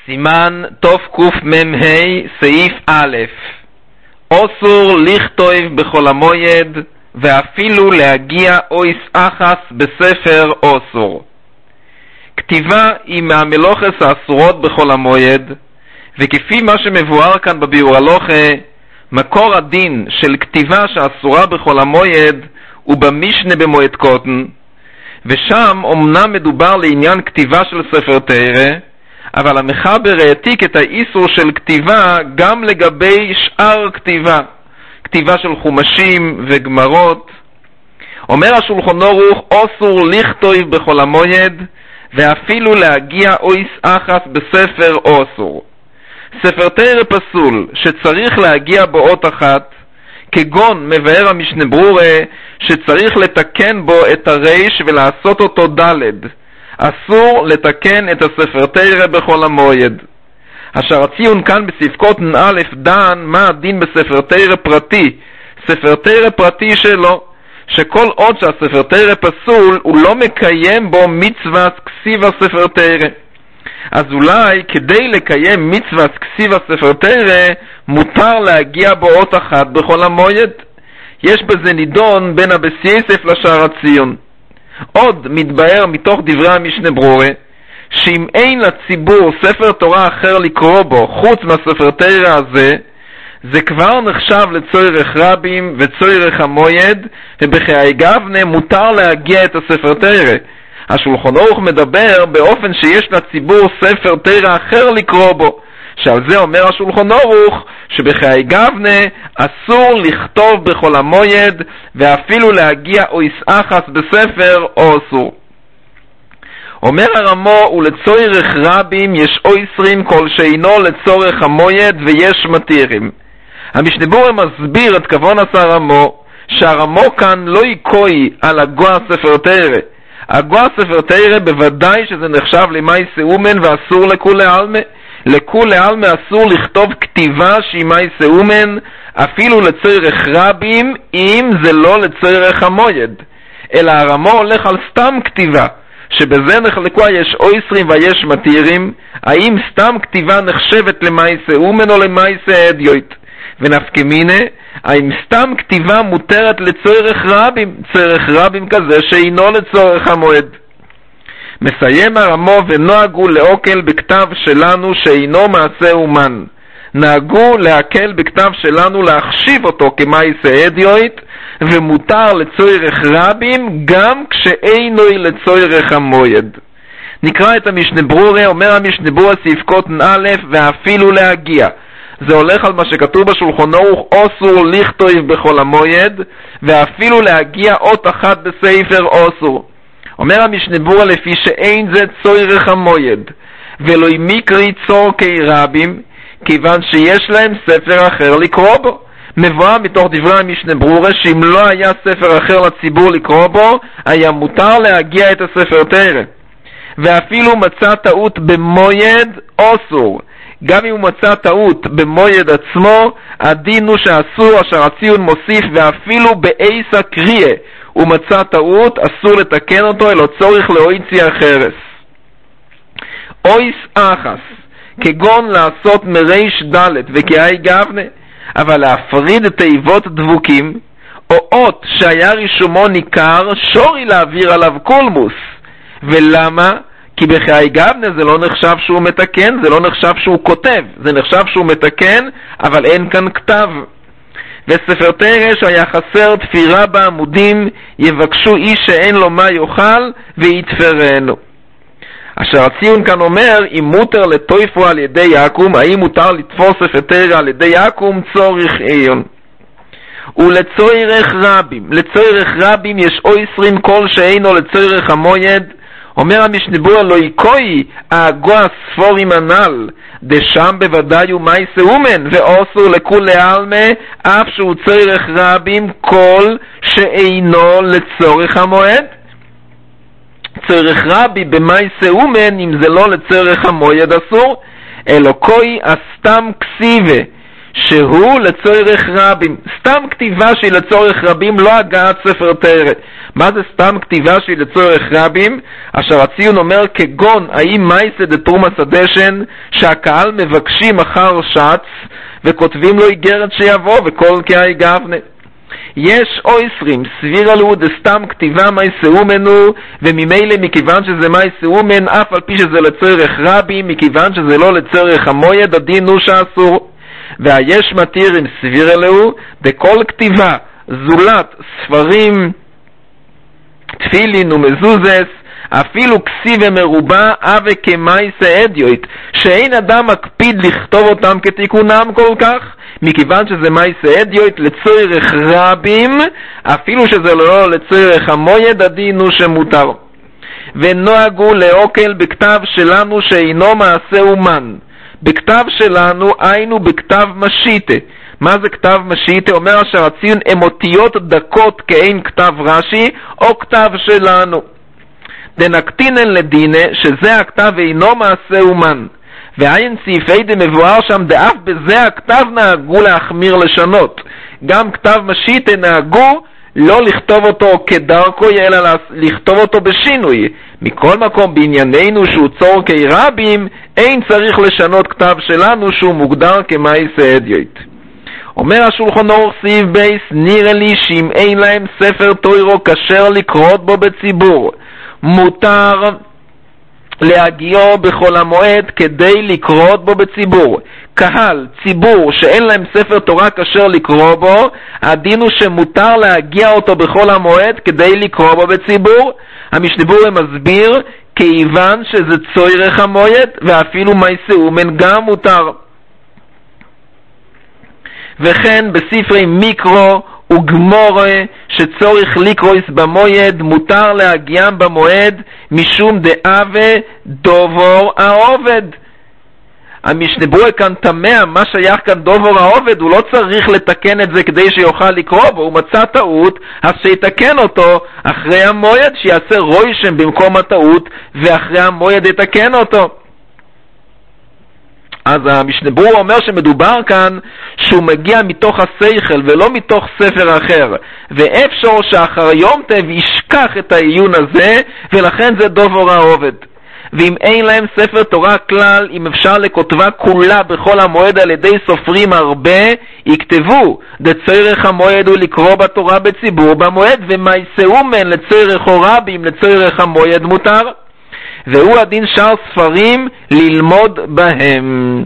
סימן תוף קוף ממהי סעיף א' אוסור לכתוב בחול המועד ואפילו להגיע אויס אחס בספר אוסור. כתיבה היא מהמלוכס האסורות בחול המועד, וכפי מה שמבואר כאן בביאור הלוכה, מקור הדין של כתיבה שאסורה בחול המועד הוא במשנה במועד קוטן, ושם אומנם מדובר לעניין כתיבה של ספר תורה, אבל המחבר העתיק את האיסור של כתיבה גם לגבי שאר כתיבה של חומשים וגמרות. אומר השולחן ערוך אוסור לכתוב בחול המועד ואפילו להגיע אויס אחס בספר אוסור. ספר תורה פסול שצריך להגיע בו אות אחת, כגון מבאר המשנה ברורה שצריך לתקן בו את הריש ולעשות אותו דלת, אסור לתקן את הספר תורה בחול המועד. אשר הציון כאן בספקות א' דן מה הדין בספר תורה פרטי, ספר תורה פרטי שלו, שכל עוד שהספר תורה פסול הוא לא מקיים בו מצוות כסיב הספר תורה. אז אולי כדי לקיים מצוות כסיב הספר תורה מותר להגיע בו אות אחת בחול המועד. יש בזה נידון בין הבס יסף לשער הציון. עוד מתבאר מתוך דברי המשנה ברורה שאם אין לציבור ספר תורה אחר לקרוא בו חוץ מהספר תורה הזה, זה כבר נחשב לצורך רבים וצורך המועד, ובחיי גבנה מותר להגיע את הספר תורה. השולחן ערוך מדבר באופן שיש לציבור ספר תורה אחר לקרוא בו, שעל זה אומר השולחן ערוך שבחיי גבנה אסור לכתוב בחול המועד ואפילו להגיע אויס אחס בספר או אסור. אומר הרמו ולצורך רבים יש אויסרים כל שאינו לצורך המועד ויש מתירים. המשנה ברורה מסביר את כוון עשה הרמו שהרמו כאן לא יקוי על הגוע ספר תורה. הגוע ספר תורה בוודאי שזה נחשב למעשה אומן ואסור לכולי עלמא. לכולי עלמא אסור לכתוב כתיבה שהיא מעשה אומן אפילו לצורך רבים אם זה לא לצורך המועד, אלא הרמו הולך על סתם כתיבה שבזה נחלקו יש אויסרים ויש מתירים, האם סתם כתיבה נחשבת למעשה אומן או למעשה אדיוט, ונפקמינה האם סתם כתיבה מותרת לצורך רבים, צורך רבים כזה שאינו לצורך המועד. מסיים הרמו ונוהגו לעוקל בכתב שלנו שאינו מעשה אומן, נהגו להקל בכתב שלנו להחשיב אותו כמעשה אדיוט, ומותר לצורך רבים גם כשאינו לצורך המועד. נקרא את המשנה ברורה. אומר המשנה ברורה ספקות א' ואפילו להגיע, זה הולך על מה שכתוב בשולחן ערוך אוסור לכתוב בחול המועד ואפילו להגיע אות אחת בספר אוסור. אומר המשנה ברורה לפי שאין זה צורך המועד ולא מקרי צורכי רבים, כיוון שיש להם ספר אחר לקרוא בו. מבואר מתוך דברי המשנה ברורה שאם לא היה ספר אחר לציבור לקרוא בו היה מותר להגיע את הספר תורה. ואפילו מצא טעות במועד אוסור, גם אם הוא מצא טעות במועד עצמו הדין הוא שאסור. אשר הציון מוסיף ואפילו באיסה קריה הוא מצא טעות אסור לתקן אותו אלא צורך לאויצי החרס. אויס אחס כגון לעשות מריש דלת וכהי גבנה, אבל להפריד את תיבות דבוקים או אות שהיה רישומו ניכר שורי להעביר עליו קולמוס. ולמה? כי בחיי גבנה זה לא נחשב שהוא מתקן, זה לא נחשב שהוא כותב, זה נחשב שהוא מתקן אבל אין כאן כתב. וספר תורה שהיה חסר תפירה בעמודים יבקשו איש שאין לו מה יאכל ויתפרנו. אשר הציון כאן אומר אם מותר לטויפו על ידי יעקום, האם מותר לתפוס ספר תורה על ידי יעקום, צורך עיון. ולצורך רבים, לצורך רבים יש אויסרים כל שאינו לצורך המועד. אומר המשנה ברורה לא יקוי הגוע ספורים הנ"ל, דשם בוודאי הוא מעשה אומן ואוסור לכולי עלמא אף שהוא צורך רבים כל שאינו לצורך המועד. צורך רבי במעשה אומן אם זה לא לצורך המועד אסור, אלא קוי הסתם כסיבה שהוא לצורך רבים. סתם כתיבה שהיא לצורך רבים, לא הגעת ספר תורה. מה זה סתם כתיבה שהיא לצורך רבים? אשר הציון אומר כגון האם מייסה דתרומא סדשן, שהקהל מבקשים אחר שץ וכותבים לו איגרת שיבוא וכל כאי גבנה. יש אויסרים סביר עלו דסתם כתיבה מייסה אומנו, וממילא מכיוון שזה מייסה אומן, אף על פי שזה לצורך רבים, מכיוון שזה לא לצורך המויד, הדין הוא שאסור. והיש מתירים סביר עלו דכל כתיבה זולת ספרים תפילין ומזוזס, אפילו כסיב ומרובע אבה כמייסה אדיוט, שאין אדם מקפיד לכתוב אותם כתיקונם כל כך, מכיוון שזה מייסה אדיוט לצורך רבים, אפילו שזה לא לצורך המויד, הדין הוא שמותר. ונוהגו לאוקל בכתב שלנו שאינו מעשה אומן. בכתב שלנו היינו בכתב משיטה. מה זה כתב משיטה? אומר אשר הציון הם אותיות דקות כאין כתב רש"י או כתב שלנו. דנקטינן לדינה שזה הכתב אינו מעשה אומן. ועין סעיפי דמבואר שם דאף בזה הכתב נהגו להחמיר לשנות. גם כתב משיטה נהגו לא לכתוב אותו כדרכו אלא לכתוב אותו בשינוי. מכל מקום בענייננו שהוא צורכי רבים, אין צריך לשנות כתב שלנו שהוא מוגדר כמייסה אדיוט. אומר השולחן אורוך סעיף בייס, נראה לי שאם אין להם ספר תוירו כשר לקרות בו בציבור, מותר להגיעו בכל המועד כדי לקרות בו בציבור. קהל, ציבור שאין להם ספר תורה כשר לקרוא בו, הדין הוא שמותר להגיע אותו בכל המועד כדי לקרוא בו בציבור. המשנה ברורה מסביר כיוון שזה צורך המועד ואפילו מייסה אומן גם מותר. וכן בספרי מיקרו וגמורה שצורך לקרויס במועד מותר להגיעם במועד משום דאבה דובור העובד. המשנה ברורה כאן תמה מה שייך כאן דובור העובד, הוא לא צריך לתקן את זה כדי שיוכל לקרוא בו, הוא מצא טעות אז שיתקן אותו אחרי המועד, שיעשה רוישם במקום הטעות ואחרי המועד יתקן אותו. אז המשנה ברורה אומר שמדובר כאן שהוא מגיע מתוך השכל ולא מתוך ספר אחר, ואפשר שאחר יום טב ישכח את העיון הזה, ולכן זה דובר העובד. ואם אין להם ספר תורה כלל, אם אפשר לכותבה כולה בכל המועד על ידי סופרים הרבה, יכתבו דצורך המועד הוא לקרוא בתורה בציבור במועד, ומייסה אומן לצורך או רבים לצורך המועד מותר. והוא הדין שאר ספרים ללמוד בהם.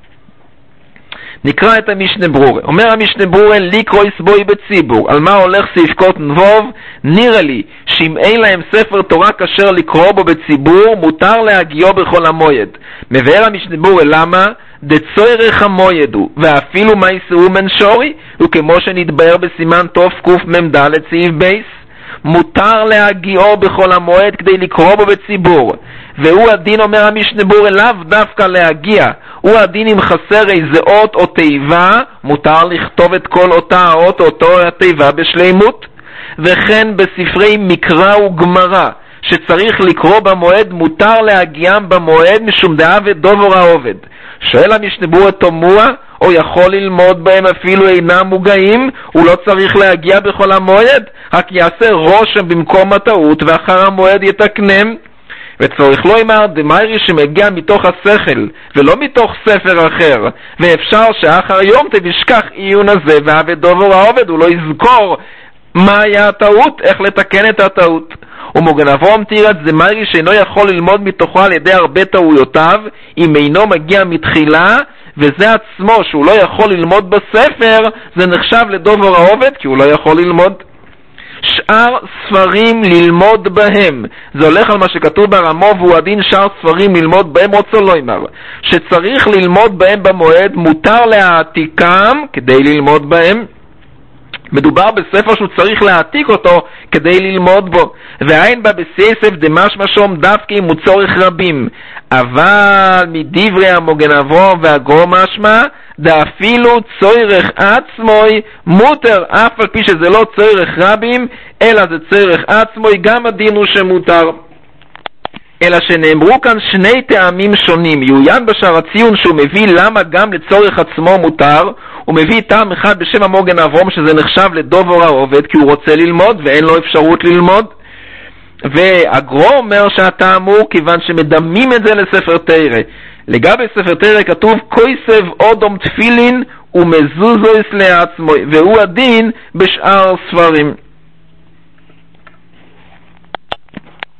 נקרא את המשנה ברורה. אומר המשנה ברורה לקרויס בוי בציבור. על מה הולך סעיפקות נבוב? נראה לי שאם אין להם ספר תורה כשר לקרוא בו בציבור, מותר להגיעו בכל המועד. מבאר המשנה ברורה למה? דצורך המועד הוא, ואפילו מייסה אומן שורי, וכמו שנתבהר בסימן תוף קוף ממד' סעיף בייס, מותר להגיעו בכל המועד כדי לקרוא בו בציבור. והוא הדין, אומר המשנה ברורה, לאו דווקא להגיע, הוא הדין אם חסר איזה אות או תיבה, מותר לכתוב את כל אותה האות או אותו התיבה בשלימות. וכן בספרי מקרא וגמרא שצריך לקרוא במועד, מותר להגיעם במועד משום דאבה דובר העובד. שואל המשנה ברורה תמוה, או יכול ללמוד בהם אפילו אינם מוגעים, הוא לא צריך להגיע בכל המועד, רק יעשה רושם במקום הטעות ואחר המועד יתקנם. וצורך לא אמר דמיירי שמגיע מתוך השכל ולא מתוך ספר אחר, ואפשר שאחר יום תשכח עיון הזה והווה דובר העובד, הוא לא יזכור מה היה הטעות, איך לתקן את הטעות. ומוגנבו מתירת דמיירי שאינו יכול ללמוד מתוכו על ידי הרבה טעויותיו אם אינו מגיע מתחילה, וזה עצמו שהוא לא יכול ללמוד בספר, זה נחשב לדובר העובד כי הוא לא יכול ללמוד. שאר ספרים ללמוד בהם, זה הולך על מה שכתוב ברמו, והוא הדין שאר ספרים ללמוד בהם, רוצה לא אמר שצריך ללמוד בהם במועד, מותר להעתיקם כדי ללמוד בהם. מדובר בספר שהוא צריך להעתיק אותו כדי ללמוד בו, והאין בה בסייסף דמשמע שום דווקא אם הוא צורך רבים, אבל מדברי המוגנבו והגרו משמע דאפילו צורך עצמוי מותר, אף על פי שזה לא צורך רבים אלא זה צורך עצמוי, גם הדין הוא שמותר. אלא שנאמרו כאן שני טעמים שונים. יעוין בשער הציון שהוא מביא למה גם לצורך עצמו מותר, הוא מביא טעם אחד בשם המוגן אברום, שזה נחשב לדובר העובד, כי הוא רוצה ללמוד ואין לו אפשרות ללמוד. והגרו אומר שהטעם הוא כיוון שמדמים את זה לספר תורה. לגבי ספר תורה כתוב כויסב אודום תפילין ומזוזויס לעצמו, והוא הדין בשאר ספרים.